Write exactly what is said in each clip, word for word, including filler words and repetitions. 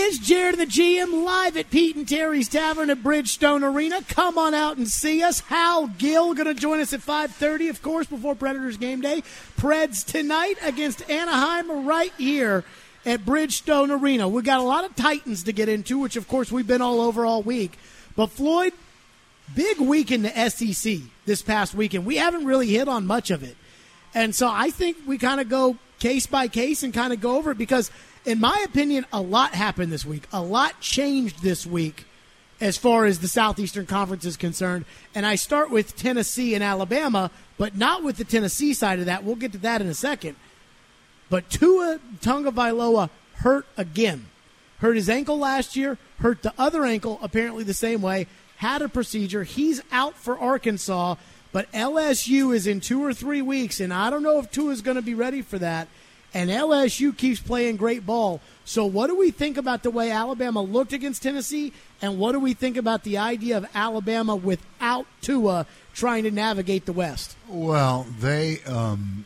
is Jared the G M live at Pete and Terry's Tavern at Bridgestone Arena. Come on out and see us. Hal Gill going to join us at five thirty, of course, before Predators game day. Preds tonight against Anaheim right here at Bridgestone Arena. We got a lot of Titans to get into, which, of course, we've been all over all week. But, Floyd, big week in the S E C this past weekend. We haven't really hit on much of it. And so I think we kind of go case by case and kind of go over it because – in my opinion, a lot happened this week. A lot changed this week as far as the Southeastern Conference is concerned. And I start with Tennessee and Alabama, but not with the Tennessee side of that. We'll get to that in a second. But Tua Tagovailoa hurt again. Hurt his ankle last year, hurt the other ankle apparently the same way, had a procedure. He's out for Arkansas, but L S U is in two or three weeks, and I don't know if Tua is going to be ready for that. And L S U keeps playing great ball. So what do we think about the way Alabama looked against Tennessee, and what do we think about the idea of Alabama without Tua trying to navigate the West? Well, they um,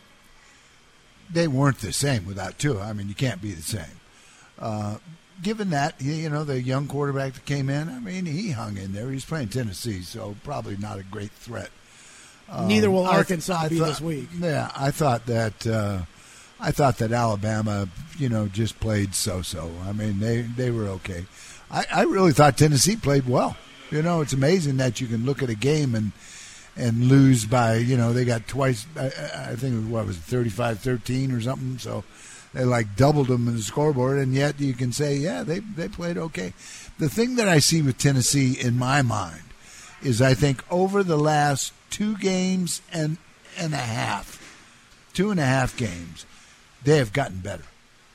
they weren't the same without Tua. I mean, you can't be the same. Uh, given that, you know, the young quarterback that came in, I mean, he hung in there. He's playing Tennessee, so probably not a great threat. Um, Neither will I Arkansas th- be thought, this week. Yeah, I thought that uh, – I thought that Alabama, you know, just played so-so. I mean, they, they were okay. I, I really thought Tennessee played well. You know, it's amazing that you can look at a game and and lose by, you know, they got twice, I, I think, it was, what was it, thirty-five thirteen or something. So they, like, doubled them in the scoreboard, and yet you can say, yeah, they, they played okay. The thing that I see with Tennessee in my mind is I think over the last two games and, and a half, two and a half games, they have gotten better.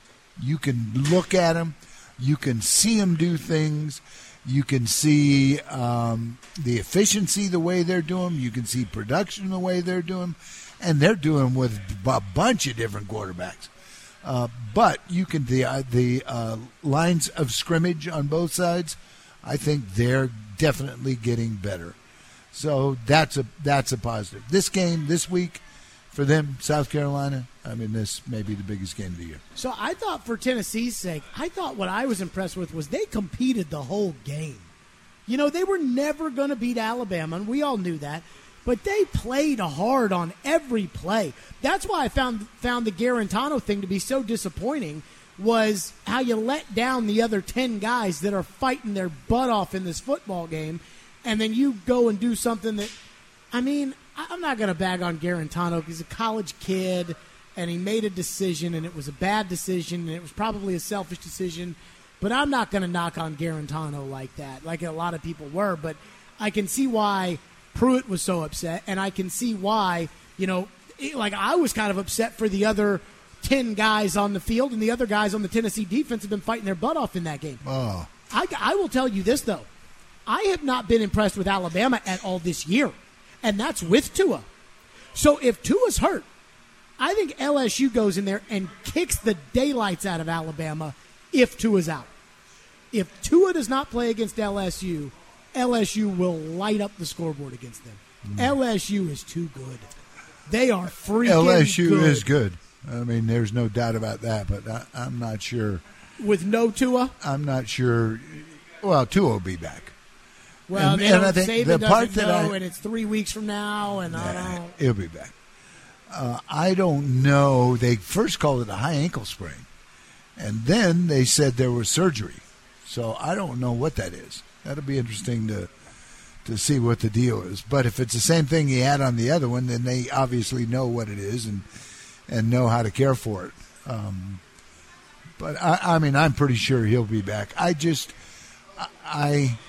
You can look at them. You can see them do things. You can see um, the efficiency the way they're doing. You can see production the way they're doing. And they're doing with a bunch of different quarterbacks. Uh, but you can the uh, the uh, lines of scrimmage on both sides, I think they're definitely getting better. So that's a that's a positive. This game, this week, for them, South Carolina, I mean, this may be the biggest game of the year. So I thought for Tennessee's sake, I thought what I was impressed with was they competed the whole game. You know, they were never going to beat Alabama, and we all knew that. But they played hard on every play. That's why I found found the Garantano thing to be so disappointing, was how you let down the other ten guys that are fighting their butt off in this football game, and then you go and do something that, I mean, I'm not going to bag on Garantano. He's a college kid, and he made a decision, and it was a bad decision, and it was probably a selfish decision. But I'm not going to knock on Garantano like that, like a lot of people were. But I can see why Pruitt was so upset, and I can see why, you know, it, like I was kind of upset for the other ten guys on the field, and the other guys on the Tennessee defense have been fighting their butt off in that game. Oh. I, I will tell you this, though. I have not been impressed with Alabama at all this year, and that's with Tua. So if Tua's hurt, I think L S U goes in there and kicks the daylights out of Alabama if Tua's out. If Tua does not play against L S U, L S U will light up the scoreboard against them. Mm. L S U is too good. They are freaking L S U good. is good. I mean, there's no doubt about that, but I, I'm not sure. With no Tua? I'm not sure. Well, Tua will be back. Well, and, they and don't, I think Saban the part doesn't that know, I, and it's three weeks from now, and nah, I don't. He'll be back. Uh, I don't know. They first called it a high ankle sprain, and then they said there was surgery. So I don't know what that is. That'll be interesting to to see what the deal is. But if it's the same thing he had on the other one, then they obviously know what it is and and know how to care for it. Um, but I, I mean, I'm pretty sure he'll be back. I just, I,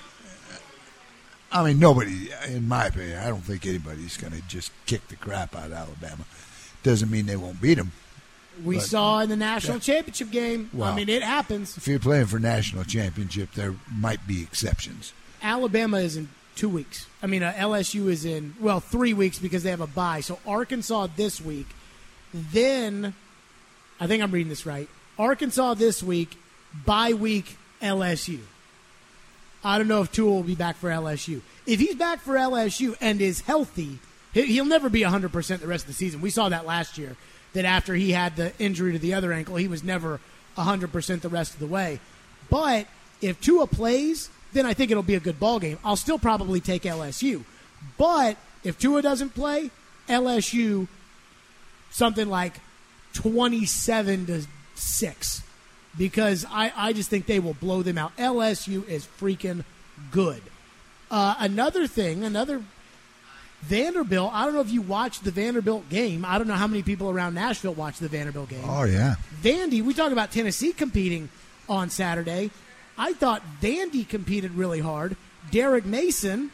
I mean, nobody, in my opinion, I don't think anybody's going to just kick the crap out of Alabama. Doesn't mean they won't beat them. We but, saw in the national yeah. championship game. Well, I mean, it happens. If you're playing for national championship, there might be exceptions. Alabama is in two weeks. I mean, uh, L S U is in, well, three weeks because they have a bye. So Arkansas this week. Then, I think I'm reading this right, Arkansas this week, bye week L S U. I don't know if Tua will be back for L S U. If he's back for L S U and is healthy, he'll never be one hundred percent the rest of the season. We saw that last year, that after he had the injury to the other ankle, he was never one hundred percent the rest of the way. But if Tua plays, then I think it'll be a good ball game. I'll still probably take L S U. But if Tua doesn't play, L S U something like twenty-seven to six, because I, I just think they will blow them out. L S U is freaking good. Uh, another thing, another Vanderbilt, I don't know if you watched the Vanderbilt game. I don't know how many people around Nashville watched the Vanderbilt game. Oh, yeah. Vandy, we talk about Tennessee competing on Saturday. I thought Vandy competed really hard. Derek Mason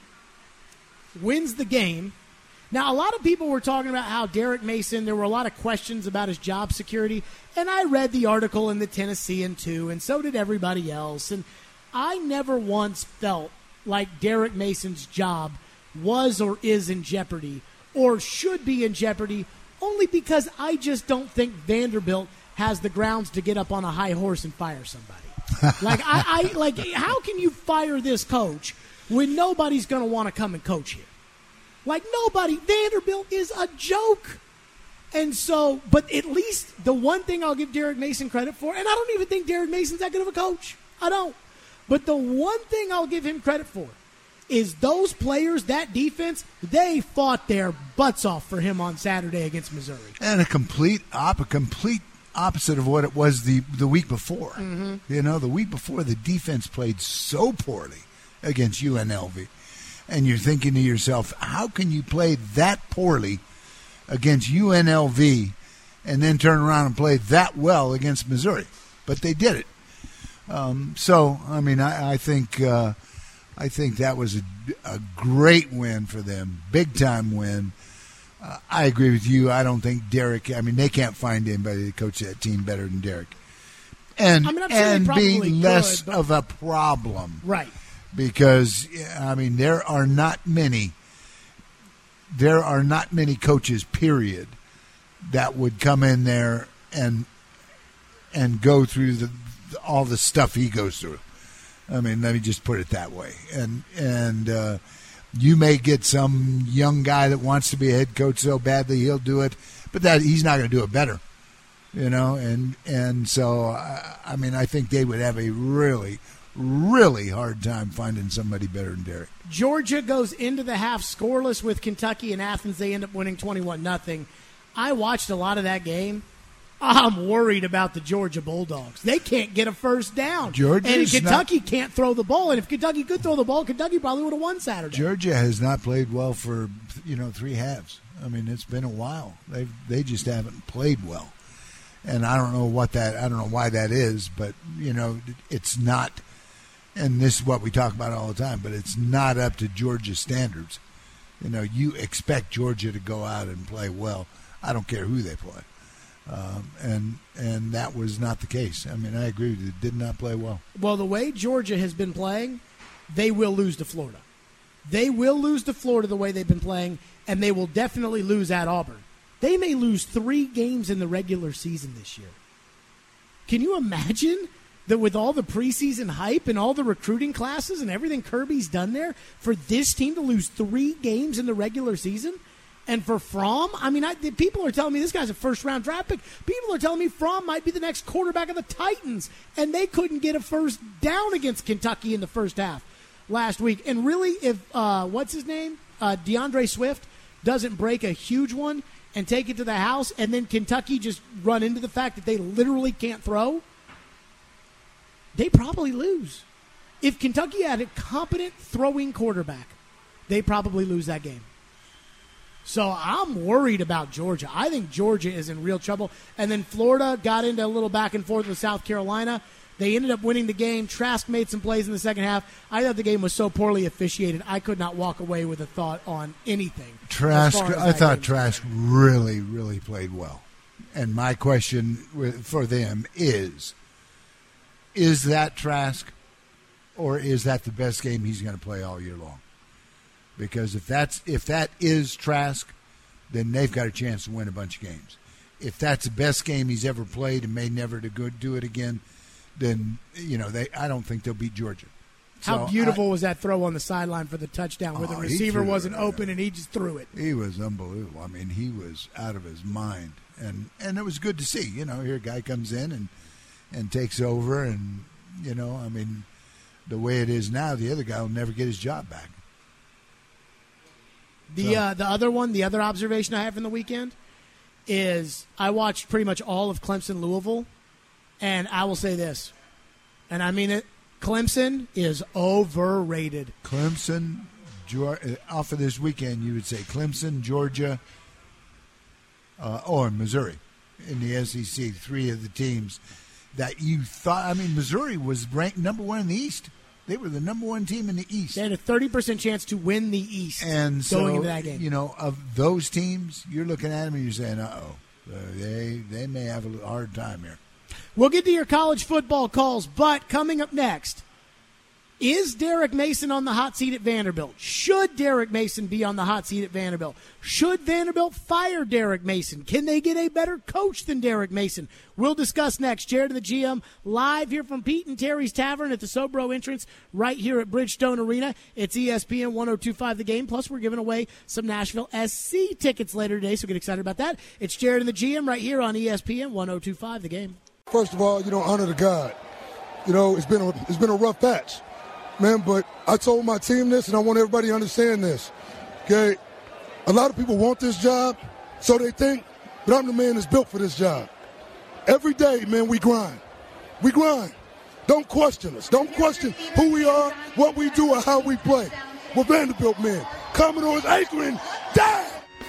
wins the game. Now, a lot of people were talking about how Derek Mason, there were a lot of questions about his job security, and I read the article in the Tennessean too, and so did everybody else. And I never once felt like Derek Mason's job was or is in jeopardy or should be in jeopardy, only because I just don't think Vanderbilt has the grounds to get up on a high horse and fire somebody. like, I, I like, how can you fire this coach when nobody's going to want to come and coach here? Like, nobody. Vanderbilt is a joke. And so, but at least the one thing I'll give Derek Mason credit for, and I don't even think Derek Mason's that good of a coach. I don't. But the one thing I'll give him credit for is those players, that defense, they fought their butts off for him on Saturday against Missouri. And a complete op, a complete opposite of what it was the, the week before. Mm-hmm. You know, the week before, the defense played so poorly against U N L V. And you're thinking to yourself, how can you play that poorly against U N L V and then turn around and play that well against Missouri? But they did it. Um, so, I mean, I, I think uh, I think that was a, a great win for them, big-time win. Uh, I agree with you. I don't think Derek – I mean, they can't find anybody to coach that team better than Derek. And, I mean, I'm sure and they be less could, but... of a problem. Right. Because, I mean, there are not many – there are not many coaches, period, that would come in there and and go through the all the stuff he goes through. I mean, let me just put it that way. And and uh, you may get some young guy that wants to be a head coach so badly he'll do it, but that he's not going to do it better, you know. And and so I, I mean, I think they would have a really, really hard time finding somebody better than Derek. Georgia goes into the half scoreless with Kentucky and Athens. They end up winning twenty-one nothing. I watched a lot of that game. I'm worried about the Georgia Bulldogs. They can't get a first down. Georgia's and Kentucky not, can't throw the ball. And if Kentucky could throw the ball, Kentucky probably would have won Saturday. Georgia has not played well for, you know, three halves. I mean, it's been a while. They they just haven't played well. And I don't know what that, I don't know why that is, but, you know, it's not, and this is what we talk about all the time, but it's not up to Georgia standards. You know, you expect Georgia to go out and play well. I don't care who they play. Um, and and that was not the case. I mean, I agree with you. It did not play well. Well, the way Georgia has been playing, they will lose to Florida. They will lose to Florida the way they've been playing, and they will definitely lose at Auburn. They may lose three games in the regular season this year. Can you imagine that with all the preseason hype and all the recruiting classes and everything Kirby's done there, for this team to lose three games in the regular season? And for Fromm, I mean, I, people are telling me this guy's a first-round draft pick. People are telling me Fromm might be the next quarterback of the Titans, and they couldn't get a first down against Kentucky in the first half last week. And really, if, uh, what's his name, uh, DeAndre Swift doesn't break a huge one and take it to the house, and then Kentucky just run into the fact that they literally can't throw, they probably lose. If Kentucky had a competent throwing quarterback, they probably lose that game. So I'm worried about Georgia. I think Georgia is in real trouble. And then Florida got into a little back and forth with South Carolina. They ended up winning the game. Trask made some plays in the second half. I thought the game was so poorly officiated, I could not walk away with a thought on anything. Trask, I thought Trask really, really played well. And my question for them is, is that Trask, or is that the best game he's going to play all year long? Because if that's if that is Trask, then they've got a chance to win a bunch of games. If that's the best game he's ever played and may never to go do it again, then you know they. I don't think they'll beat Georgia. How so beautiful I, was that throw on the sideline for the touchdown, where oh, the receiver wasn't open and he just threw it? He was unbelievable. I mean, he was out of his mind, and and it was good to see. You know, here a guy comes in and and takes over, and you know, I mean, the way it is now, the other guy will never get his job back. The so. uh, the other one, the other observation I have from the weekend is I watched pretty much all of Clemson-Louisville, and I will say this, and I mean it, Clemson is overrated. Clemson, off of this weekend, you would say Clemson, Georgia, uh, or Missouri in the S E C, three of the teams that you thought, I mean, Missouri was ranked number one in the East. They were the number one team in the East. They had a thirty percent chance to win the East and so, going into that game. You know, of those teams, you're looking at them and you're saying, uh-oh, uh, they, they may have a hard time here. We'll get to your college football calls, but coming up next, is Derek Mason on the hot seat at Vanderbilt? Should Derek Mason be on the hot seat at Vanderbilt? Should Vanderbilt fire Derek Mason? Can they get a better coach than Derek Mason? We'll discuss next. Jared and the G M live here from Pete and Terry's Tavern at the Sobro entrance right here at Bridgestone Arena. It's E S P N one oh two point five The Game. Plus, we're giving away some Nashville S C tickets later today, so get excited about that. It's Jared and the G M right here on E S P N one oh two point five The Game. First of all, you know, honor the God. You know, it's been a, it's been a rough patch. Man, but I told my team this, and I want everybody to understand this, okay? A lot of people want this job, so they think, but I'm the man that's built for this job. Every day, man, we grind. We grind. Don't question us. Don't question who we are, what we do, or how we play. We're Vanderbilt men. Commodores anchoring down.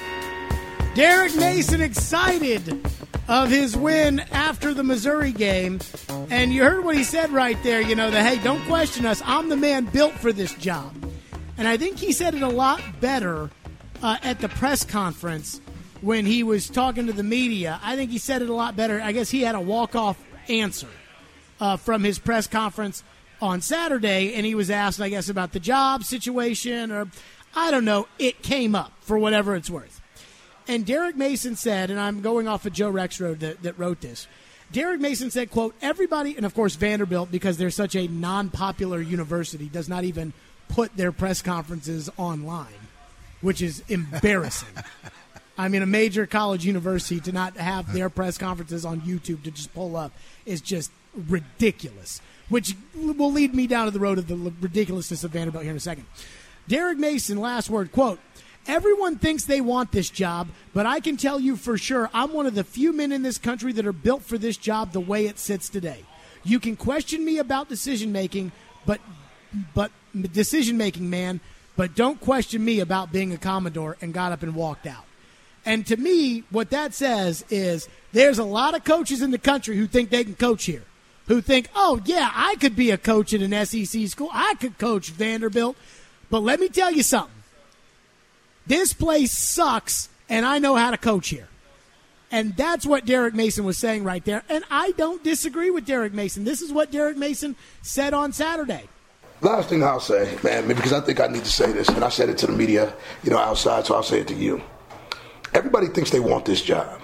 Derek Mason excited of his win after the Missouri game. And you heard what he said right there, you know, that, hey, don't question us. I'm the man built for this job. And I think he said it a lot better uh, at the press conference when he was talking to the media. I think he said it a lot better. I guess he had a walk-off answer uh, from his press conference on Saturday, and he was asked, I guess, about the job situation, or I don't know. It came up for whatever it's worth. And Derek Mason said, and I'm going off of Joe Rexrode that, that wrote this, Derek Mason said, quote, everybody, and of course Vanderbilt, because they're such a non-popular university, does not even put their press conferences online, which is embarrassing. I mean, a major college university to not have their press conferences on YouTube to just pull up is just ridiculous, which will lead me down to the road of the ridiculousness of Vanderbilt here in a second. Derek Mason, last word, quote, everyone thinks they want this job, but I can tell you for sure I'm one of the few men in this country that are built for this job the way it sits today. You can question me about decision-making, but but decision-making, man, but don't question me about being a Commodore, and got up and walked out. And to me, what that says is there's a lot of coaches in the country who think they can coach here, who think, oh, yeah, I could be a coach at an S E C school. I could coach Vanderbilt. But let me tell you something. This place sucks, and I know how to coach here. And that's what Derek Mason was saying right there. And I don't disagree with Derek Mason. This is what Derek Mason said on Saturday. Last thing I'll say, man, because I think I need to say this, and I said it to the media, you know, outside, so I'll say it to you. Everybody thinks they want this job.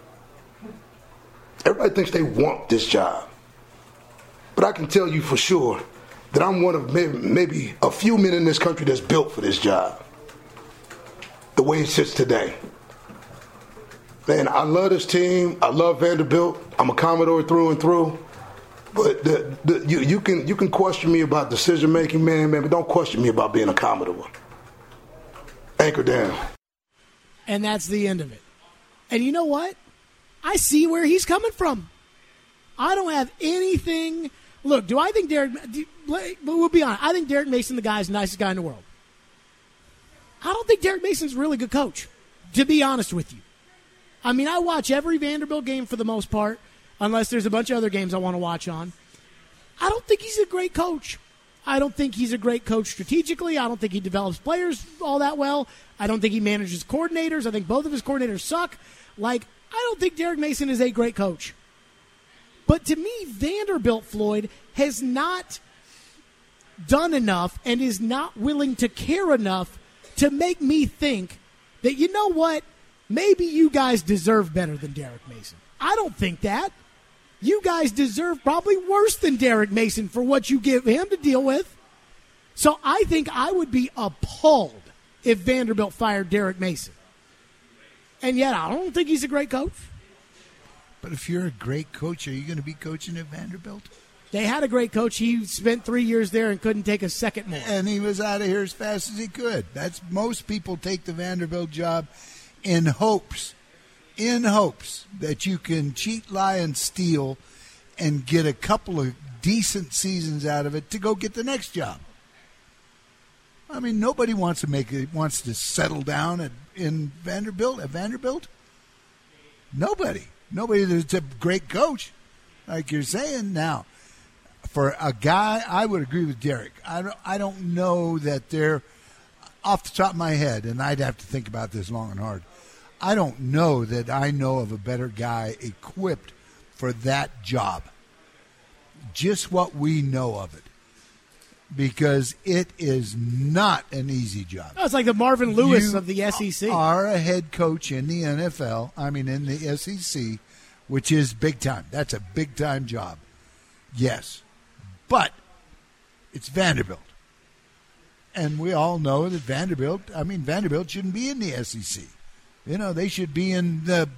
Everybody thinks they want this job. But I can tell you for sure that I'm one of maybe, maybe a few men in this country that's built for this job. The way it sits today. Man, I love this team. I love Vanderbilt. I'm a Commodore through and through. But the, the, you, you can you can question me about decision making, man, man, but don't question me about being a Commodore. Anchor down. And that's the end of it. And you know what? I see where he's coming from. I don't have anything. Look, do I think Derek? Do, we'll be honest. I think Derek Mason, the guy, is the nicest guy in the world. I don't think Derek Mason's a really good coach, to be honest with you. I mean, I watch every Vanderbilt game for the most part, unless there's a bunch of other games I want to watch on. I don't think he's a great coach. I don't think he's a great coach strategically. I don't think he develops players all that well. I don't think he manages coordinators. I think both of his coordinators suck. Like, I don't think Derek Mason is a great coach. But to me, Vanderbilt, Floyd, has not done enough and is not willing to care enough to make me think that, you know what, maybe you guys deserve better than Derek Mason. I don't think that. You guys deserve probably worse than Derek Mason for what you give him to deal with. So I think I would be appalled if Vanderbilt fired Derek Mason. And yet I don't think he's a great coach. But if you're a great coach, are you going to be coaching at Vanderbilt? They had a great coach. He spent three years there and couldn't take a second more. And he was out of here as fast as he could. That's most people take the Vanderbilt job in hopes, in hopes that you can cheat, lie, and steal and get a couple of decent seasons out of it to go get the next job. I mean, nobody wants to make it, wants to settle down at, in Vanderbilt, at Vanderbilt. Nobody. Nobody that's a great coach, like you're saying now. For a guy, I would agree with Derek. I don't, I don't know that they're, off the top of my head, and I'd have to think about this long and hard, I don't know that I know of a better guy equipped for that job. Just what we know of it. Because it is not an easy job. Oh, it's like the Marvin Lewis you of the S E C. You are a head coach in the N F L, I mean in the S E C, which is big time. That's a big-time job. Yes. But it's Vanderbilt. And we all know that Vanderbilt, I mean, Vanderbilt shouldn't be in the S E C. You know, they should be in the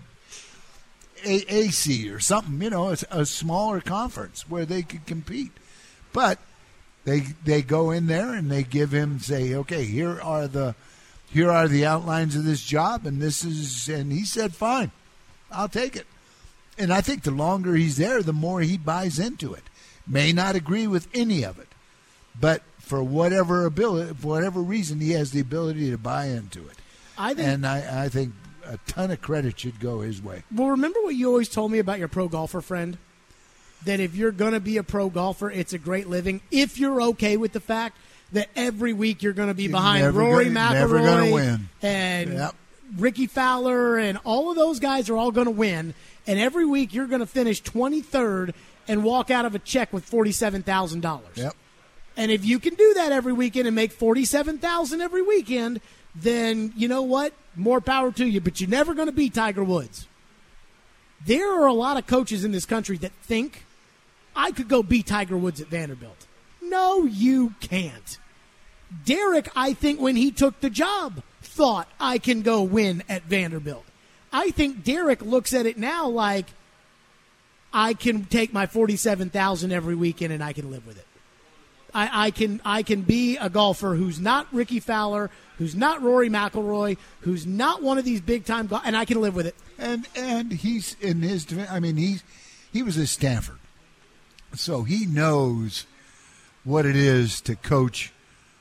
A A C or something, you know, a, a smaller conference where they could compete. But they they go in there and they give him, say, okay, here are the here are the outlines of this job, and this is, and he said, fine, I'll take it. And I think the longer he's there, the more he buys into it. May not agree with any of it, but for whatever ability, for whatever reason, he has the ability to buy into it. I think, and I, I think a ton of credit should go his way. Well, remember what you always told me about your pro golfer friend? That if you're going to be a pro golfer, it's a great living. If you're okay with the fact that every week you're going to be You're behind never Rory gonna, never gonna McIlroy win. and Yep. Ricky Fowler and all of those guys are all going to win, and every week you're going to finish twenty-third and walk out of a check with forty-seven thousand dollars. Yep. And if you can do that every weekend and make forty-seven thousand dollars every weekend, then you know what? More power to you, but you're never going to beat Tiger Woods. There are a lot of coaches in this country that think I could go beat Tiger Woods at Vanderbilt. No, you can't. Derek, I think when he took the job, thought I can go win at Vanderbilt. I think Derek looks at it now like I can take my forty-seven thousand dollars every weekend and I can live with it. I, I can I can be a golfer who's not Ricky Fowler, who's not Rory McIlroy, who's not one of these big time golfers, and I can live with it. And and he's in his. I mean, he's he was at Stanford, so he knows what it is to coach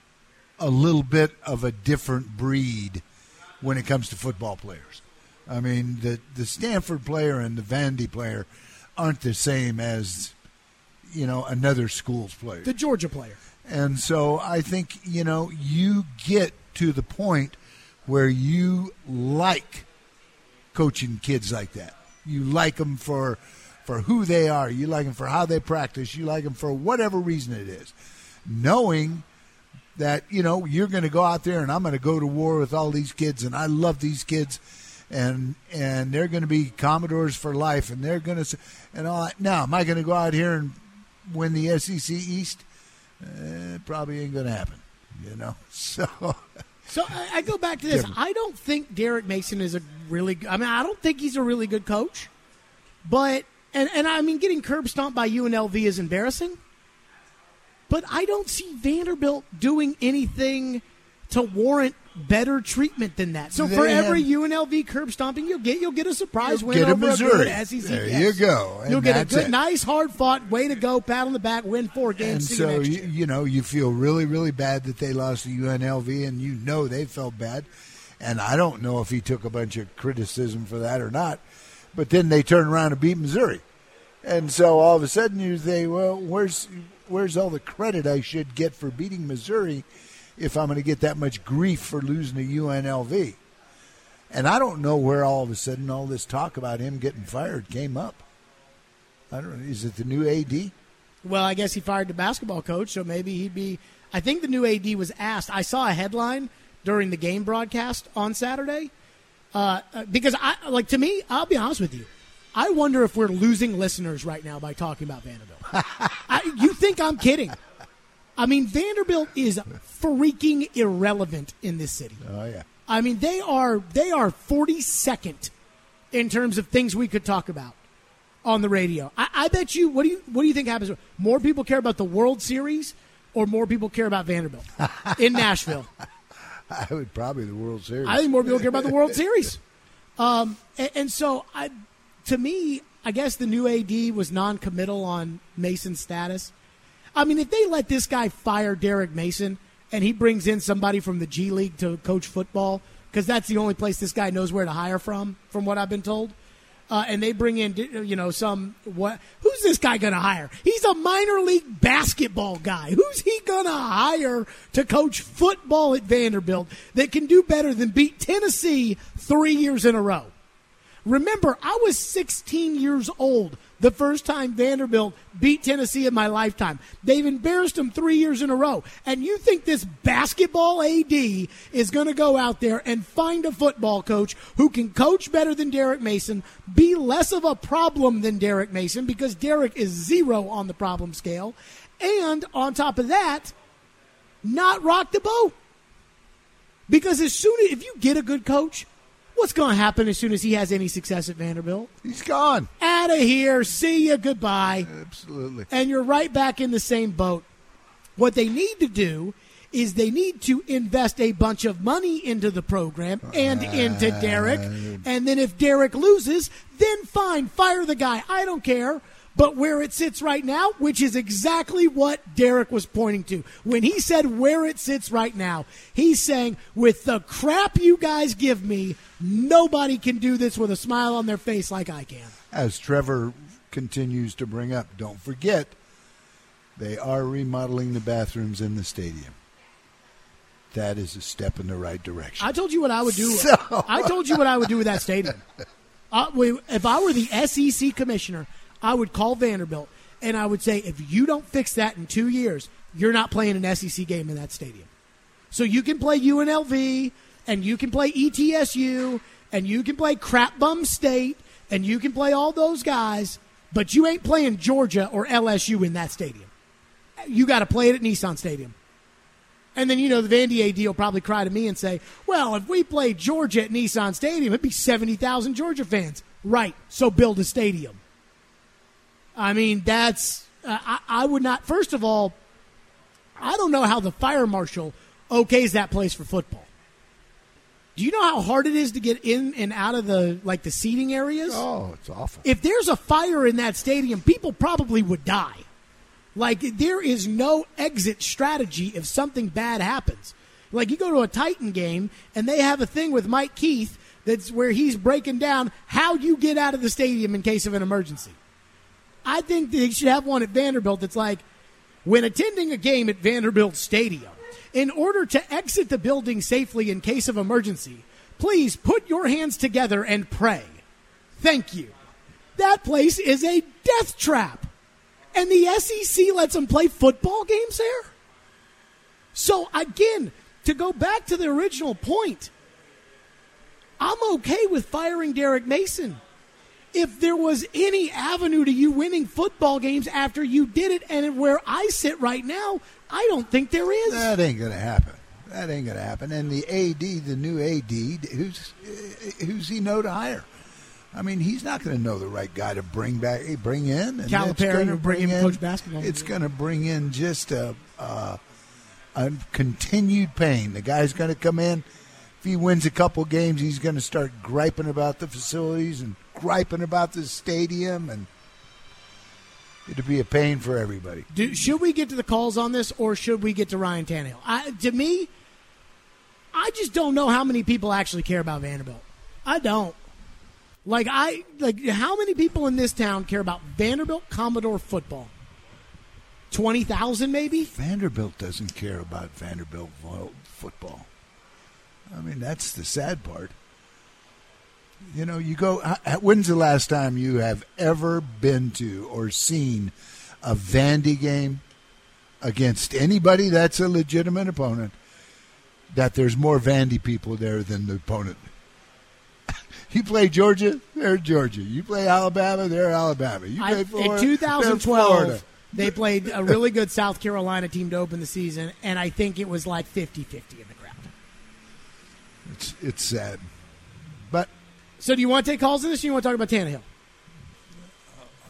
a little bit of a different breed when it comes to football players. I mean, the the Stanford player and the Vandy player aren't the same as, you know, another school's player. The Georgia player. And so I think, you know, you get to the point where you like coaching kids like that. You like them for for who they are. You like them for how they practice. You like them for whatever reason it is. Knowing that, you know, you're going to go out there and I'm going to go to war with all these kids and I love these kids and and they're going to be Commodores for life and they're going to and all that. Now, am I going to go out here and win the S E C East? Uh, probably ain't going to happen, you know. So, so I, I go back to this. I don't think Derek Mason is a really. I mean, I don't think he's a really good coach. But and and I mean, getting curb stomped by U N L V is embarrassing. But I don't see Vanderbilt doing anything to warrant better treatment than that. So They for every have- U N L V curb stomping you'll get, you'll get a surprise You'll win get a over Missouri. a good S E C. There Yes. you go. And You'll get a that's good, it. nice, hard-fought, way to go, pat on the back, win four And games. see you so, next you, year. you know, you feel really, really bad that they lost to U N L V, and you know they felt bad. And I don't know if he took a bunch of criticism for that or not. But then they turn around and beat Missouri. And so all of a sudden you say, well, where's where's all the credit I should get for beating Missouri if I'm going to get that much grief for losing to U N L V? And I don't know where all of a sudden all this talk about him getting fired came up. I don't know. Is it the new A D? Well, I guess he fired the basketball coach, so maybe he'd be – I think the new A D was asked. I saw a headline during the game broadcast on Saturday uh, because, I like, to me, I'll be honest with you, I wonder if we're losing listeners right now by talking about Vanderbilt. I, you think I'm kidding. I mean, Vanderbilt is freaking irrelevant in this city. Oh, yeah. I mean, they are they are forty-second in terms of things we could talk about. on the radio. I, I bet you. What do you What do you think happens? More people care about the World Series, or more people care about Vanderbilt in Nashville? I would probably the World Series. I think more people care about the World Series. Um, and, and so, I, to me, I guess the new A D was non-committal on Mason's status. I mean, if they let this guy fire Derek Mason and he brings in somebody from the G League to coach football, because that's the only place this guy knows where to hire from, from what I've been told, uh, and they bring in, you know, some what? Who's this guy going to hire? He's a minor league basketball guy. Who's he going to hire to coach football at Vanderbilt that can do better than beat Tennessee three years in a row? Remember, I was sixteen years old the first time Vanderbilt beat Tennessee in my lifetime. They've embarrassed them three years in a row. And you think this basketball A D is going to go out there and find a football coach who can coach better than Derek Mason, be less of a problem than Derek Mason, because Derek is zero on the problem scale, and on top of that, not rock the boat? Because as soon as, if you get a good coach, what's going to happen as soon as he has any success at Vanderbilt? He's gone. Out of here. See you. Goodbye. Absolutely. And you're right back in the same boat. What they need to do is they need to invest a bunch of money into the program and into Derek. And then if Derek loses, then fine, fire the guy. I don't care. But where it sits right now, which is exactly what Derek was pointing to. When he said where it sits right now, he's saying, with the crap you guys give me, nobody can do this with a smile on their face like I can. As Trevor continues to bring up, don't forget, they are remodeling the bathrooms in the stadium. That is a step in the right direction. I told you what I would do. So. I told you what I would do with that stadium. Uh, if I were the S E C commissioner, I would call Vanderbilt, and I would say, if you don't fix that in two years, you're not playing an S E C game in that stadium. So you can play U N L V, and you can play E T S U, and you can play crap bum State, and you can play all those guys, but you ain't playing Georgia or L S U in that stadium. You got to play it at Nissan Stadium. And then, you know, the Vandy A D will probably cry to me and say, well, if we played Georgia at Nissan Stadium, it'd be seventy thousand Georgia fans. Right, so build a stadium. I mean, that's uh, – I, I would not – first of all, I don't know how the fire marshal okays that place for football. Do you know how hard it is to get in and out of the, like, the seating areas? Oh, it's awful. If there's a fire in that stadium, people probably would die. Like, there is no exit strategy if something bad happens. Like, you go to a Titan game, and they have a thing with Mike Keith that's where he's breaking down how you get out of the stadium in case of an emergency. I think they should have one at Vanderbilt that's like, when attending a game at Vanderbilt Stadium, in order to exit the building safely in case of emergency, please put your hands together and pray. Thank you. That place is a death trap. And the S E C lets them play football games there? So, again, to go back to the original point, I'm okay with firing Derek Mason. If there was any avenue to you winning football games after you did it, and where I sit right now, I don't think there is. That ain't going to happen. That ain't going to happen. And the A D, the new A D, who's who's he know to hire? I mean, he's not going to know the right guy to bring back, bring in. And Calipari to bring in coach basketball. It's going to bring in just a, a, a continued pain. The guy's going to come in. If he wins a couple games, he's going to start griping about the facilities and griping about the stadium, and it'd be a pain for everybody. Do, should we get to the calls on this, or should we get to Ryan Tannehill? I, to me, I just don't know how many people actually care about Vanderbilt. I don't. Like, I like how many people in this town care about Vanderbilt Commodore football? twenty thousand maybe? Vanderbilt doesn't care about Vanderbilt football. I mean, that's the sad part. You know, you go, when's the last time you have ever been to or seen a Vandy game against anybody that's a legitimate opponent, that there's more Vandy people there than the opponent? You play Georgia, they're Georgia. You play Alabama, they're Alabama. You play I, Florida, in two thousand twelve, they're Florida. They played a really good South Carolina team to open the season, and I think it was like fifty-fifty in the crowd. It's it's sad. But so do you want to take calls on this, or do you want to talk about Tannehill?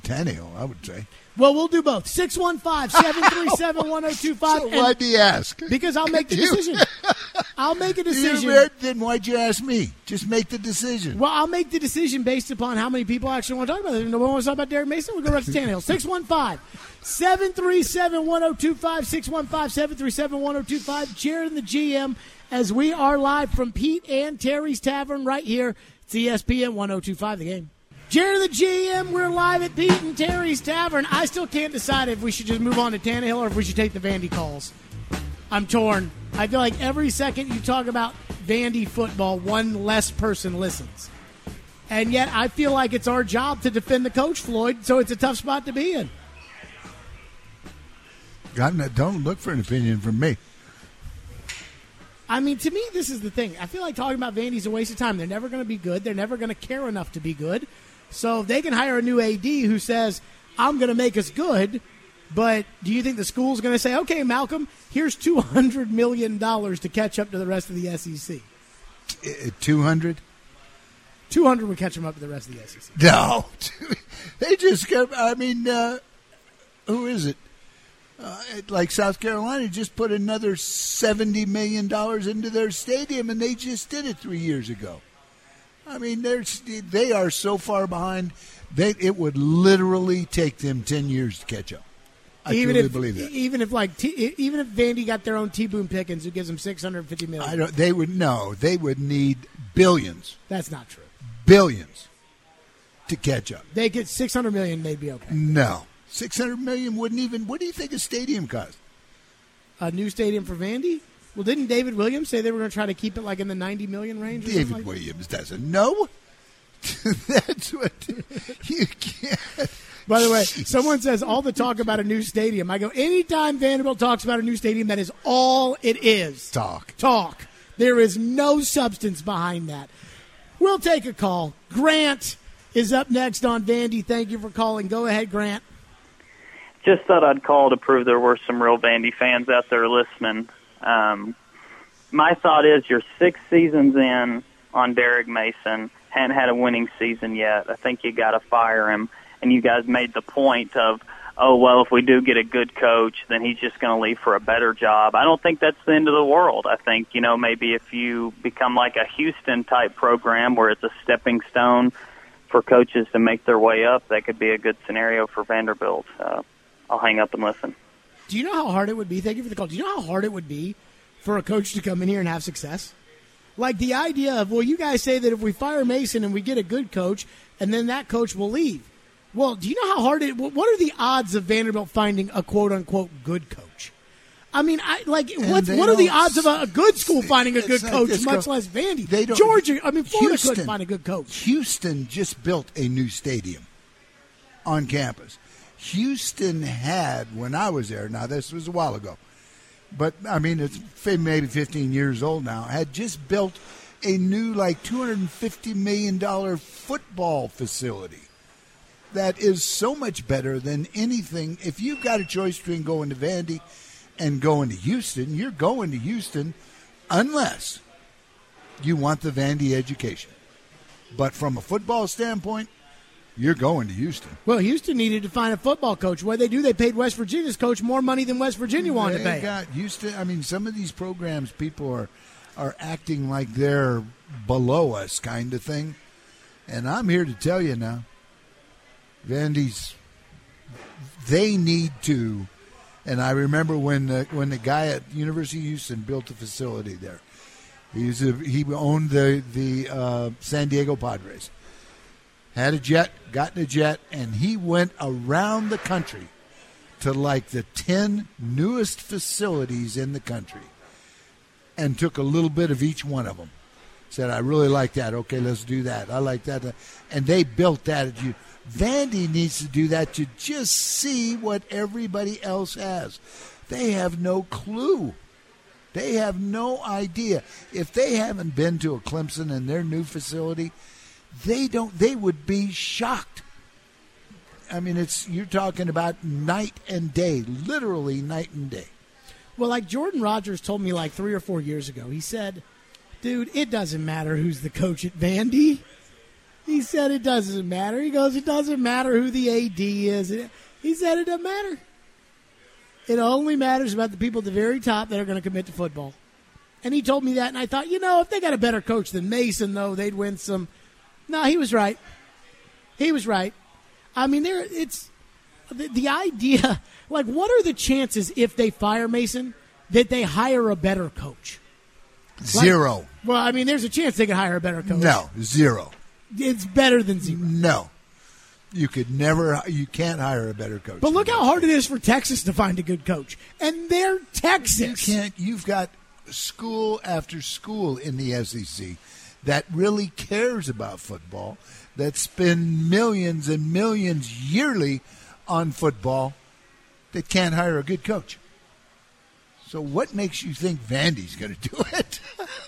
Tannehill, I would say. Well, we'll do both. six one five, seven three seven, one oh two five. So why'd you ask? Because I'll make the You- decision. I'll make a decision. You, then why'd you ask me? Just make the decision. Well, I'll make the decision based upon how many people actually want to talk about it. If no one wants to talk about Derek Mason, we'll go right to Tannehill. six one five, seven three seven, one oh two five, six one five, seven three seven, one oh two five. Jared and the G M as we are live from Pete and Terry's Tavern right here. It's E S P N one oh two five, The Game. Jared and the G M, we're live at Pete and Terry's Tavern. I still can't decide if we should just move on to Tannehill or if we should take the Vandy calls. I'm torn. I feel like every second you talk about Vandy football, one less person listens. And yet I feel like it's our job to defend the coach, Floyd, so it's a tough spot to be in. God, no, don't look for an opinion from me. I mean, to me, this is the thing. I feel like talking about Vandy's a waste of time. They're never going to be good. They're never going to care enough to be good. So if they can hire a new A D who says, I'm going to make us good, but do you think the school's going to say, okay, Malcolm, here's two hundred million dollars to catch up to the rest of the S E C? two hundred? two hundred would catch them up to the rest of the S E C. No. They just got, I mean, uh, who is it? Uh, like South Carolina just put another seventy million dollars into their stadium, and they just did it three years ago. I mean, they're, they are so far behind, they, it would literally take them ten years to catch up. I even truly if, believe that. Even if, like, T, even if Vandy got their own T. Boone Pickens, who gives them six hundred fifty million dollars. I don't, they would, no, they would need billions. That's not true. Billions to catch up. They get six hundred million dollars, they'd be okay. No. six hundred million dollars wouldn't even, what do you think a stadium costs? A new stadium for Vandy? Well, didn't David Williams say they were going to try to keep it like in the ninety million dollars range? Or David like Williams doesn't know. That's what you can't. By the way, someone says all the talk about a new stadium. I go, anytime Vanderbilt talks about a new stadium, that is all it is. Talk. Talk. There is no substance behind that. We'll take a call. Grant is up next on Vandy. Thank you for calling. Go ahead, Grant. Just thought I'd call to prove there were some real Vandy fans out there listening. Um, my thought is you're six seasons in on Derek Mason, hadn't had a winning season yet. I think you got to fire him. And you guys made the point of, oh, well, if we do get a good coach, then he's just going to leave for a better job. I don't think that's the end of the world. I think, you know, maybe if you become like a Houston-type program where it's a stepping stone for coaches to make their way up, that could be a good scenario for Vanderbilt. Uh, I'll hang up and listen. Do you know how hard it would be? Thank you for the call. Do you know how hard it would be for a coach to come in here and have success? Like the idea of, well, you guys say that if we fire Mason and we get a good coach, and then that coach will leave. Well, do you know how hard it – what are the odds of Vanderbilt finding a quote-unquote good coach? I mean, I like what, what are the odds of a, a good school finding a good coach, much less Vandy? They don't, Georgia – I mean, Florida Houston, couldn't find a good coach. Houston just built a new stadium on campus. Houston had, when I was there – now, this was a while ago. But, I mean, it's maybe fifteen years old now – had just built a new, like, two hundred fifty million dollars football facility. That is so much better than anything. If you've got a choice between going to Vandy and going to Houston, you're going to Houston unless you want the Vandy education. But from a football standpoint, you're going to Houston. Well, Houston needed to find a football coach. What did they do? They paid West Virginia's coach more money than West Virginia wanted they to pay. Got Houston. I mean, some of these programs, people are, are acting like they're below us kind of thing. And I'm here to tell you now, Vandy's, they need to, and I remember when the, when the guy at University of Houston built a facility there. He was a, he owned the the uh, San Diego Padres. Had a jet, got in a jet, and he went around the country to like the ten newest facilities in the country, and took a little bit of each one of them. Said, I really like that. Okay, let's do that. I like that, and they built that at you. Vandy needs to do that to just see what everybody else has. They have no clue. They have no idea. If they haven't been to a Clemson in their new facility, they don't. They would be shocked. I mean, it's you're talking about night and day, literally night and day. Well, like Jordan Rodgers told me like three or four years ago, he said, dude, it doesn't matter who's the coach at Vandy. He said it doesn't matter. He goes, it doesn't matter who the A D is. He said it doesn't matter. It only matters about the people at the very top that are going to commit to football. And he told me that, and I thought, you know, if they got a better coach than Mason, though, they'd win some. No, he was right. He was right. I mean, there. It's the, the idea, like, what are the chances if they fire Mason that they hire a better coach? Zero. Like, well, I mean, there's a chance they could hire a better coach. No, zero. It's better than zero. No. You could never, you can't hire a better coach. But look how hard it is for Texas to find a good coach. And they're Texas. You can't, you've got school after school in the S E C that really cares about football, that spend millions and millions yearly on football, that can't hire a good coach. So what makes you think Vandy's going to do it?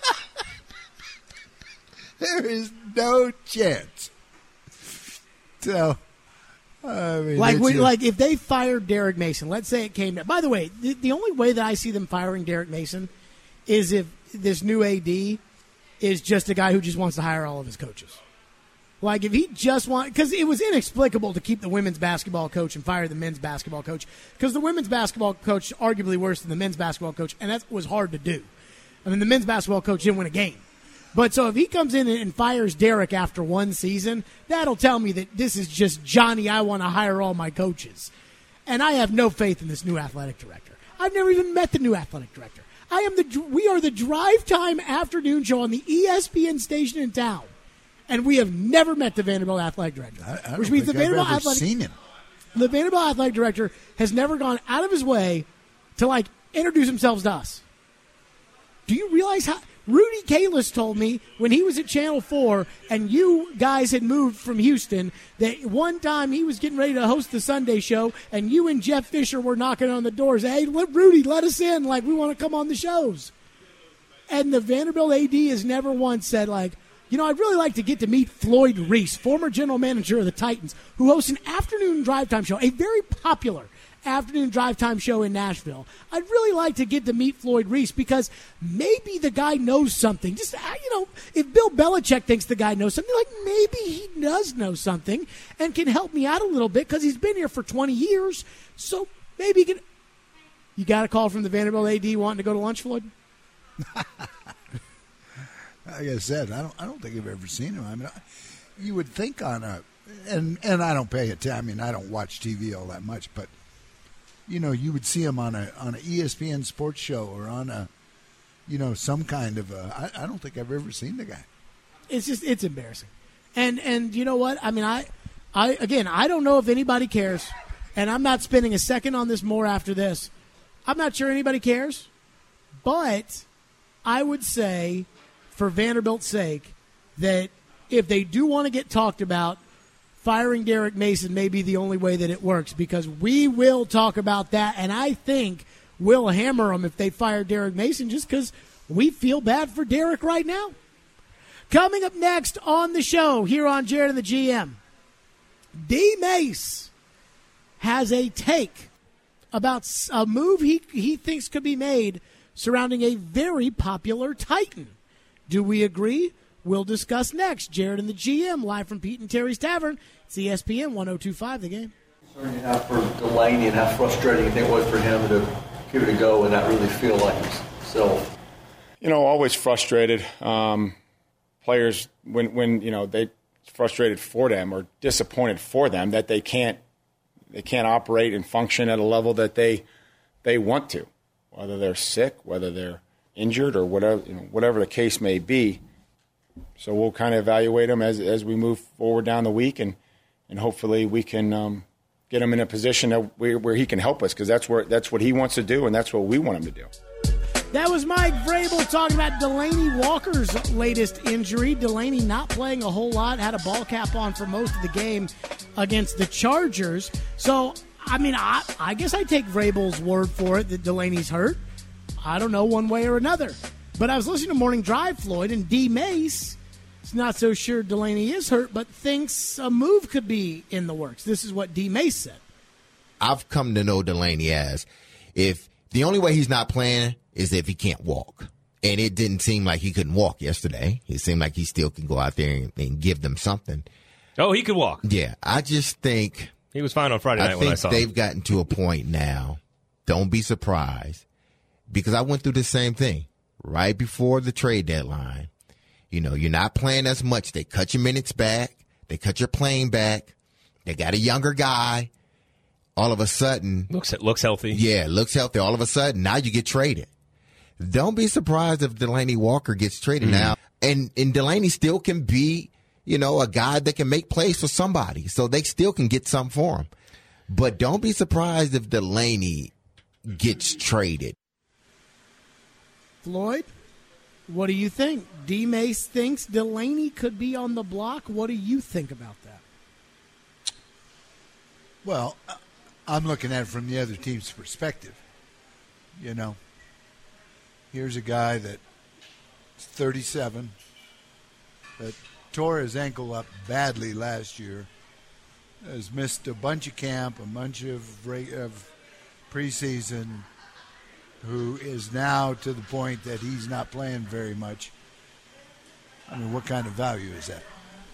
There is no chance. So, I mean, like, we, just, like if they fired Derek Mason, let's say it came down. By the way, the, the only way that I see them firing Derek Mason is if this new A D is just a guy who just wants to hire all of his coaches. Like if he just want, because it was inexplicable to keep the women's basketball coach and fire the men's basketball coach, because the women's basketball coach is arguably worse than the men's basketball coach, and that was hard to do. I mean, the men's basketball coach didn't win a game. But so if he comes in and fires Derek after one season, that'll tell me that this is just Johnny, I want to hire all my coaches. And I have no faith in this new athletic director. I've never even met the new athletic director. I am the we are the drive time afternoon show on the E S P N station in town. And we have never met the Vanderbilt athletic director. I, I don't which means think the Vanderbilt I've ever athletic, seen him. The Vanderbilt athletic director has never gone out of his way to like introduce himself to us. Do you realize how Rudy Kalis told me when he was at Channel four and you guys had moved from Houston that one time he was getting ready to host the Sunday show and you and Jeff Fisher were knocking on the doors. Hey, let Rudy, let us in. Like, we want to come on the shows. And the Vanderbilt A D has never once said, like, you know, I'd really like to get to meet Floyd Reese, former general manager of the Titans, who hosts an afternoon drive time show, a very popular afternoon drive time show in Nashville. I'd really like to get to meet Floyd Reese because maybe the guy knows something. Just, you know, if Bill Belichick thinks the guy knows something, like maybe he does know something and can help me out a little bit because he's been here for twenty years. So maybe he can. You got a call from the Vanderbilt A D wanting to go to lunch, Floyd? Like I said, I don't. I don't think I've ever seen him. I mean, I, you would think on a, and and I don't pay attention. I mean, I don't watch T V all that much, but you know, you would see him on a on an E S P N sports show or on a, you know, some kind of a. I, I don't think I've ever seen the guy. It's just it's embarrassing, and and you know what? I mean, I, I again, I don't know if anybody cares, and I'm not spending a second on this more after this. I'm not sure anybody cares, but I would say, for Vanderbilt's sake, that if they do want to get talked about, firing Derek Mason may be the only way that it works, because we will talk about that, and I think we'll hammer them if they fire Derek Mason just because we feel bad for Derek right now. Coming up next on the show here on Jared and the G M, D. Mace has a take about a move he, he thinks could be made surrounding a very popular Titan. Do we agree? We'll discuss next. Jared and the G M, live from Pete and Terry's Tavern. It's E S P N one oh two point five, The Game. Concerned you have for Delaney and how frustrating you think it was for him to give it a go and not really feel like himself. You know, always frustrated. Um, players, when, when you know, they frustrated for them or disappointed for them that they can't they can't operate and function at a level that they they want to, whether they're sick, whether they're injured, or whatever you know, whatever the case may be. So we'll kind of evaluate them as as we move forward down the week, and, and hopefully we can um, get him in a position that we, where he can help us, because that's where that's what he wants to do, and that's what we want him to do. That was Mike Vrabel talking about Delaney Walker's latest injury. Delaney not playing a whole lot, had a ball cap on for most of the game against the Chargers. So, I mean, I, I guess I take Vrabel's word for it that Delaney's hurt. I don't know one way or another. But I was listening to Morning Drive, Floyd, and D. Mace is not so sure Delaney is hurt, but thinks a move could be in the works. This is what D. Mace said. I've come to know Delaney as if the only way he's not playing is if he can't walk. And it didn't seem like he couldn't walk yesterday. It seemed like he still could go out there and, and give them something. Oh, he could walk. Yeah, I just think he was fine on Friday night I when I think saw him. they've gotten to a point now. Don't be surprised, because I went through the same thing right before the trade deadline. You know, you're not playing as much. They cut your minutes back. They cut your playing back. They got a younger guy. All of a sudden, looks looks healthy. Yeah, looks healthy. All of a sudden, now you get traded. Don't be surprised if Delanie Walker gets traded mm-hmm. now. And and Delanie still can be, you know, a guy that can make plays for somebody. So they still can get something for him. But don't be surprised if Delanie gets traded. Floyd, what do you think? D-Mace thinks Delanie could be on the block. What do you think about that? Well, I'm looking at it from the other team's perspective. You know, here's a guy that's thirty-seven, that tore his ankle up badly last year, has missed a bunch of camp, a bunch of, of preseason, who is now to the point that he's not playing very much. I mean, what kind of value is that?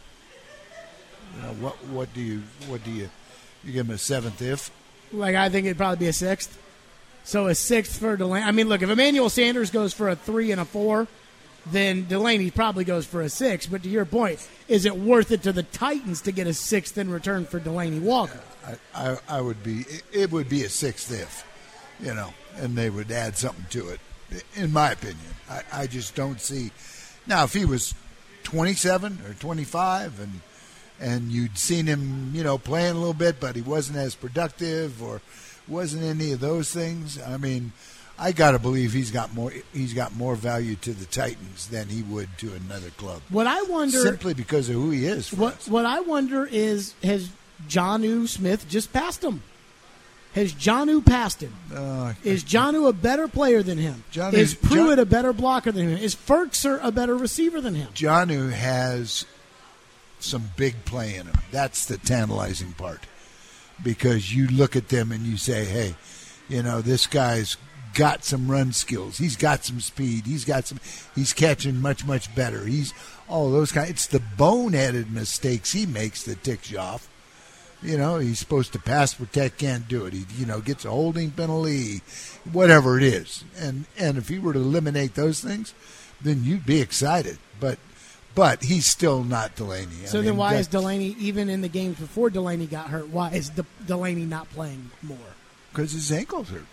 You know, what what do you what do you you give him a seventh if? Like, I think it'd probably be a sixth. So a sixth for Delanie. I mean, look, if Emmanuel Sanders goes for a three and a four, then Delanie probably goes for a six. But to your point, is it worth it to the Titans to get a sixth in return for Delanie Walker? I, I, I would be. It, it would be a sixth if, you know, and they would add something to it. In my opinion, I, I just don't see. Now, if he was twenty-seven or twenty-five, and and you'd seen him, you know, playing a little bit, but he wasn't as productive or wasn't any of those things. I mean, I got to believe he's got more. He's got more value to the Titans than he would to another club. What I wonder, simply because of who he is. For what us. What I wonder is, has Jonnu Smith just passed him? Has Jonnu passed him? Uh, is Jonnu a better player than him? Jonnu, is Pruitt John, a better blocker than him? Is Ferkser a better receiver than him? Jonnu has some big play in him. That's the tantalizing part, because you look at them and you say, hey, you know, this guy's got some run skills. He's got some speed. He's got some. He's catching much, much better. He's all those kind. It's the boneheaded mistakes he makes that ticks you off. You know, he's supposed to pass protect, can't do it. He, you know, gets a holding penalty, whatever it is. And and if he were to eliminate those things, then you'd be excited. But but he's still not Delanie. So I then mean, why that, is Delanie, even in the games before Delanie got hurt, why is De- Delanie not playing more? Because his ankle's hurt.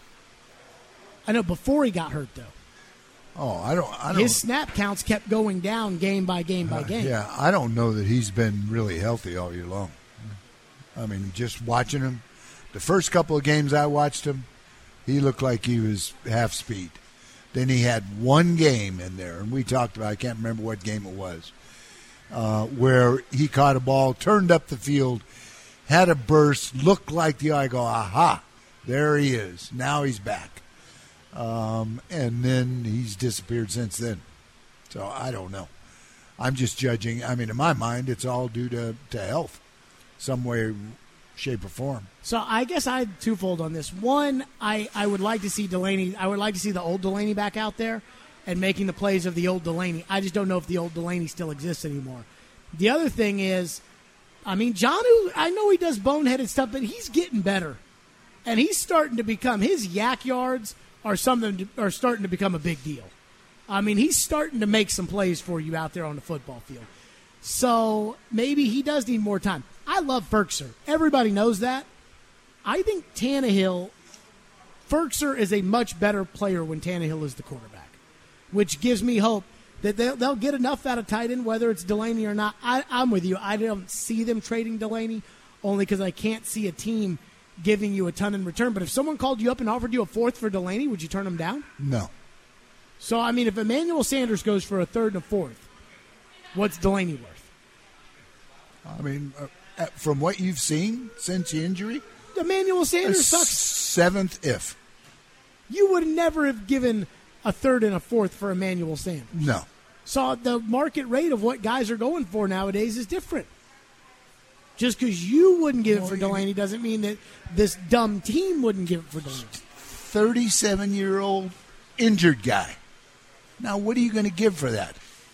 I know before he got hurt, though. Oh, I don't. I don't. His snap counts kept going down game by game by uh, game. Yeah, I don't know that he's been really healthy all year long. I mean, just watching him, the first couple of games I watched him, he looked like he was half speed. Then he had one game in there, and we talked about, I can't remember what game it was, uh, where he caught a ball, turned up the field, had a burst, looked like the I go, aha, there he is. Now he's back. Um, and then he's disappeared since then. So I don't know. I'm just judging. I mean, in my mind, it's all due to, to health, some way, shape, or form. So I guess I had twofold on this. One, I, I would like to see Delanie. I would like to see the old Delanie back out there and making the plays of the old Delanie. I just don't know if the old Delanie still exists anymore. The other thing is, I mean, Jonnu, I know he does boneheaded stuff, but he's getting better. And he's starting to become, his yak yards are something to, are starting to become a big deal. I mean, he's starting to make some plays for you out there on the football field. So maybe he does need more time. I love Ferkser. Everybody knows that. I think Tannehill, Ferkser is a much better player when Tannehill is the quarterback, which gives me hope that they'll, they'll get enough out of tight end, whether it's Delanie or not. I, I'm with you. I don't see them trading Delanie only because I can't see a team giving you a ton in return. But if someone called you up and offered you a fourth for Delanie, would you turn them down? No. So, I mean, if Emmanuel Sanders goes for a third and a fourth, what's Delanie worth? I mean, uh, from what you've seen since the injury, Emmanuel Sanders sucks. Seventh if. You would never have given a third and a fourth for Emmanuel Sanders. No. So the market rate of what guys are going for nowadays is different. Just because you wouldn't give it for Delanie doesn't mean that this dumb team wouldn't give it for Delanie. thirty-seven-year-old injured guy. Now, what are you going to give for that?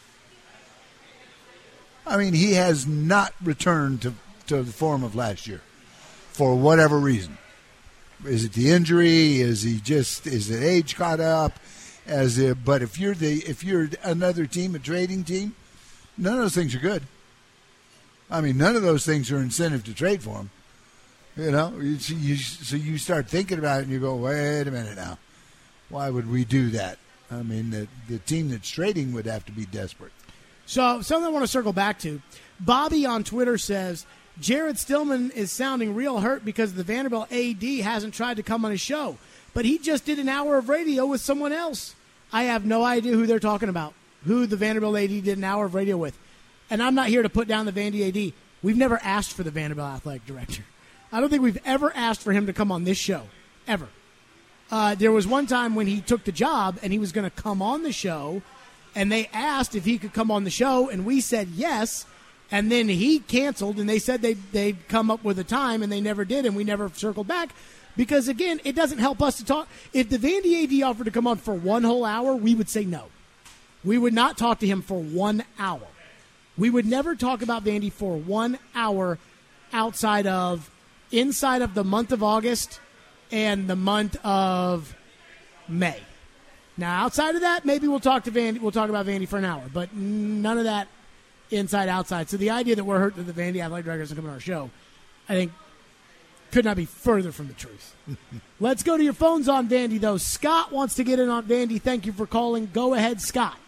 I mean, he has not returned to, to the form of last year for whatever reason. Is it the injury? Is he just is it age caught up? As if, but if you're the if you're another team, a trading team, none of those things are good. I mean, none of those things are incentive to trade for him. You know, you, you, so you start thinking about it and you go, wait a minute now, why would we do that? I mean, the the team that's trading would have to be desperate. So something I want to circle back to. Bobby on Twitter says, Jared Stillman is sounding real hurt because the Vanderbilt A D hasn't tried to come on his show. But he just did an hour of radio with someone else. I have no idea who they're talking about, who the Vanderbilt A D did an hour of radio with. And I'm not here to put down the Vandy A D. We've never asked for the Vanderbilt athletic director. I don't think we've ever asked for him to come on this show, ever. Uh, there was one time when he took the job and he was going to come on the show, and they asked if he could come on the show, and we said yes. And then he canceled, and they said they'd, they'd come up with a time, and they never did, and we never circled back. Because, again, it doesn't help us to talk. If the Vandy A D offered to come on for one whole hour, we would say no. We would not talk to him for one hour. We would never talk about Vandy for one hour outside of, inside of the month of August and the month of May. Now, outside of that, maybe we'll talk to Vandy. We'll talk about Vandy for an hour, but none of that inside, outside. So the idea that we're hurt that the Vandy athletic director doesn't come on our show, I think, could not be further from the truth. Let's go to your phones on Vandy, though. Scott wants to get in on Vandy. Thank you for calling. Go ahead, Scott.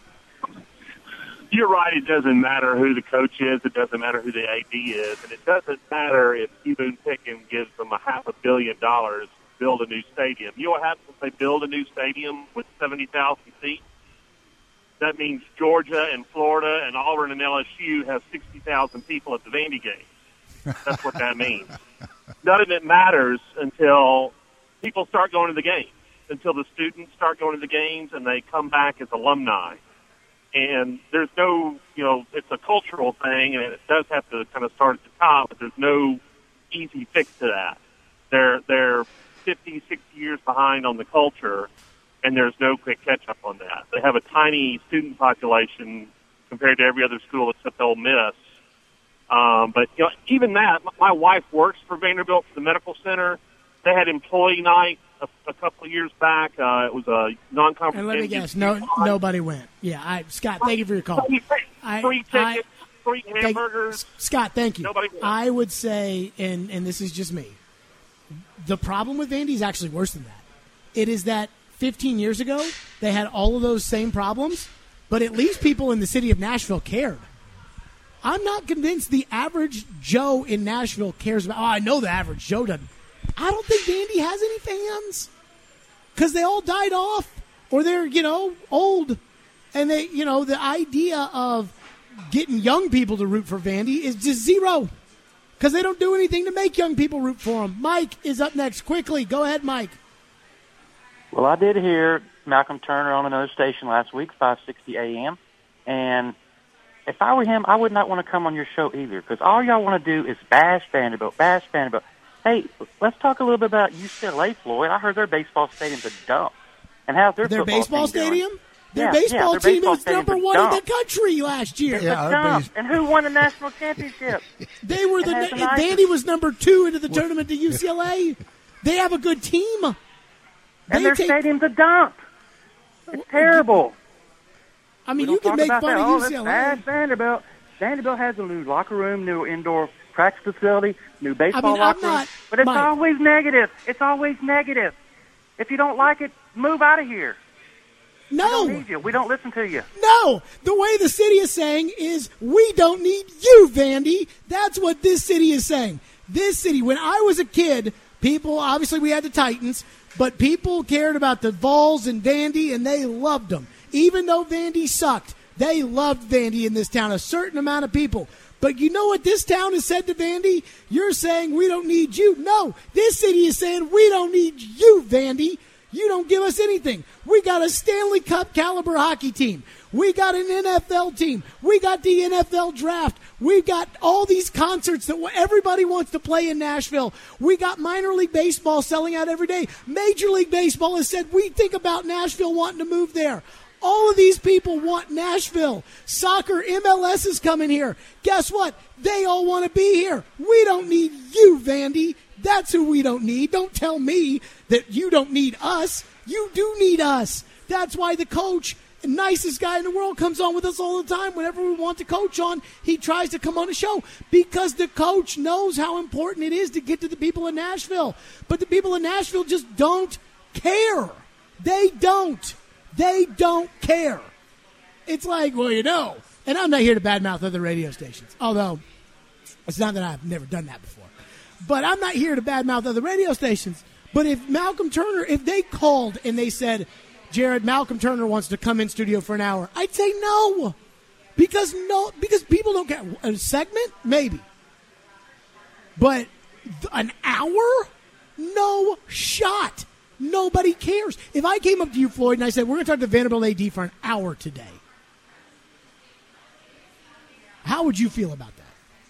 You're right. It doesn't matter who the coach is. It doesn't matter who the A D is. And it doesn't matter if Boone Pickens gives them a half a billion dollars to build a new stadium. You know what happens if they build a new stadium with seventy thousand seats? That means Georgia and Florida and Auburn and L S U have sixty thousand people at the Vandy games. That's what that means. None of it matters until people start going to the games, until the students start going to the games and they come back as alumni. And there's no, you know, it's a cultural thing, and it does have to kind of start at the top, but there's no easy fix to that. They're, they're fifty, sixty years behind on the culture, and there's no quick catch-up on that. They have a tiny student population compared to every other school except Ole Miss. Um, but, you know, even that, my wife works for Vanderbilt for the medical center. They had employee night a, a couple of years back. Uh, it was a non-conference. And let me guess, no, nobody went. Yeah, I, Scott, thank you for your call. Free, I, free tickets, I, free hamburgers. Thank, Scott, thank you. Nobody went. I would say, and, and this is just me, the problem with Vandy is actually worse than that. It is that fifteen years ago, they had all of those same problems, but at least people in the city of Nashville cared. I'm not convinced the average Joe in Nashville cares about, oh, I know the average Joe doesn't. I don't think Vandy has any fans because they all died off or they're, you know, old. And they, you know, the idea of getting young people to root for Vandy is just zero because they don't do anything to make young people root for them. Mike is up next. Quickly, go ahead, Mike. Well, I did hear Malcolm Turner on another station last week, five sixty A M, and if I were him, I would not want to come on your show either because all y'all want to do is bash Vanderbilt, bash Vanderbilt. Hey, let's talk a little bit about U C L A, Floyd. I heard their baseball stadium's a dump. And how's their, their football baseball team stadium? doing? Their yeah, baseball yeah, their team baseball was number one dump. in the country last year. Yeah, a dump. Base- and who won the national championship? They were the and na- Vandy was number two into the tournament to U C L A. They have a good team. And they their take- stadium's a dump. It's terrible. I mean, we you can make about fun that. of oh, U C L A. That's Vanderbilt. Vanderbilt has a new locker room, new indoor practice facility, new baseball I mean, locker I'm not, room. But it's Mike. always negative. It's always negative. If you don't like it, move out of here. No. We don't need you. We don't listen to you. No. The way the city is saying is we don't need you, Vandy. That's what this city is saying. This city, when I was a kid, people, obviously we had the Titans, but people cared about the Vols and Vandy, and they loved them. Even though Vandy sucked, they loved Vandy in this town, a certain amount of people. But you know what this town has said to Vandy? You're saying we don't need you. No, this city is saying we don't need you, Vandy. You don't give us anything. We got a Stanley Cup caliber hockey team. We got an N F L team. We got the N F L draft. We've got all these concerts that everybody wants to play in Nashville. We got minor league baseball selling out every day. Major League Baseball has said we think about Nashville wanting to move there. All of these people want Nashville. Soccer, M L S is coming here. Guess what? They all want to be here. We don't need you, Vandy. That's who we don't need. Don't tell me that you don't need us. You do need us. That's why the coach, the nicest guy in the world, comes on with us all the time. Whenever we want the coach on, he tries to come on the show because the coach knows how important it is to get to the people in Nashville. But the people in Nashville just don't care. They don't. They don't care. It's like, well, you know, and I'm not here to badmouth other radio stations, although it's not that I've never done that before. But I'm not here to badmouth other radio stations. But if Malcolm Turner, if they called and they said, Jared, Malcolm Turner wants to come in studio for an hour, I'd say no. Because no, because people don't get a segment, maybe. But an hour? No shot. Nobody cares. If I came up to you, Floyd, and I said, we're going to talk to Vanderbilt A D for an hour today, how would you feel about that?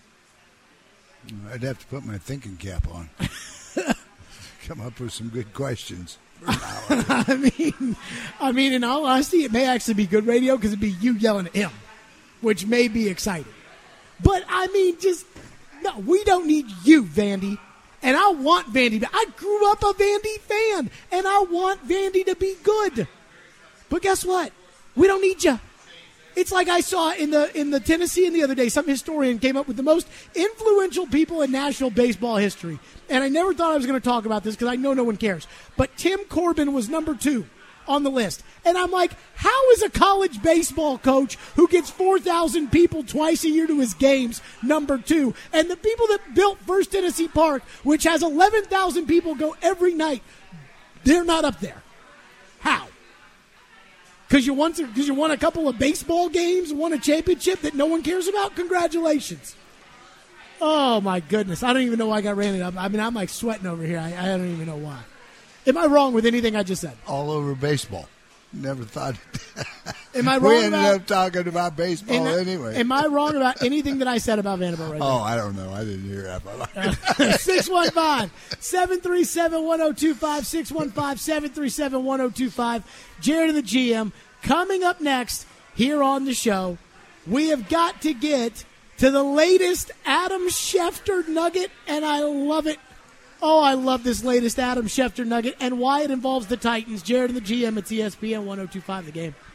I'd have to put my thinking cap on. Come up with some good questions. I mean, I mean, in all honesty, it may actually be good radio because it'd be you yelling at him, which may be exciting. But, I mean, just, no, we don't need you, Vandy. And I want Vandy. I grew up a Vandy fan, and I want Vandy to be good. But guess what? We don't need you. It's like I saw in the in the Tennessean the other day, some historian came up with the most influential people in national baseball history. And I never thought I was going to talk about this because I know no one cares. But Tim Corbin was number two on the list. And I'm like, how is a college baseball coach who gets four thousand people twice a year to his games number two? And the people that built First Tennessee Park, which has eleven thousand people go every night, they're not up there. How? Because you won, because you won a couple of baseball games, won a championship that no one cares about? Congratulations. Oh, my goodness. I don't even know why I got ranted up. I mean, I'm like sweating over here. I, I don't even know why. Am I wrong with anything I just said? All over baseball. Never thought. Am I wrong? We ended about, up talking about baseball I, anyway. Am I wrong about anything that I said about Vanderbilt right oh, now? Oh, I don't know. I didn't hear that. six one five, seven three seven, one oh two five, six one five, seven three seven, one oh two five. Jared and the G M. Coming up next here on the show, we have got to get to the latest Adam Schefter nugget, and I love it. Oh, I love this latest Adam Schefter nugget and why it involves the Titans. Jared and the G M at E S P N one oh two five The Game.